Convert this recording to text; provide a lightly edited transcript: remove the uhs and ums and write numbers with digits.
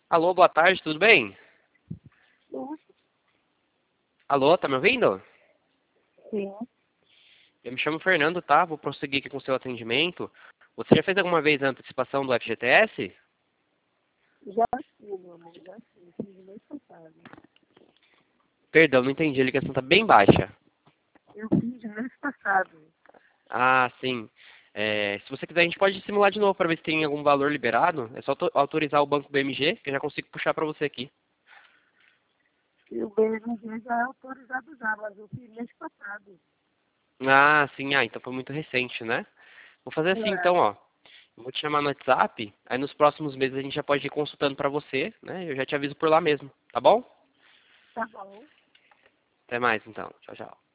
Alô, boa tarde, tudo bem? Sim, Alô, tá me ouvindo? sim. Eu me chamo Fernando, tá? Vou prosseguir aqui com o seu atendimento. Você já fez alguma vez a antecipação do FGTS? Já sim, meu amor, já sim. Fiz mês passado. Perdão, não entendi, a ligação tá bem baixa. Eu fiz mês passado. Ah, sim. Se você quiser, a gente pode simular de novo para ver se tem algum valor liberado. É só autorizar o banco BMG, que eu já consigo puxar para você aqui. E o BMG já é autorizado já, mas eu fiz mês passado. Ah, sim, então foi muito recente, né? Vou fazer assim É, então, ó. Eu vou te chamar no WhatsApp, aí nos próximos meses a gente já pode ir consultando para você, né? Eu já te aviso por lá mesmo, tá bom? tá bom. Até mais então. Tchau, tchau.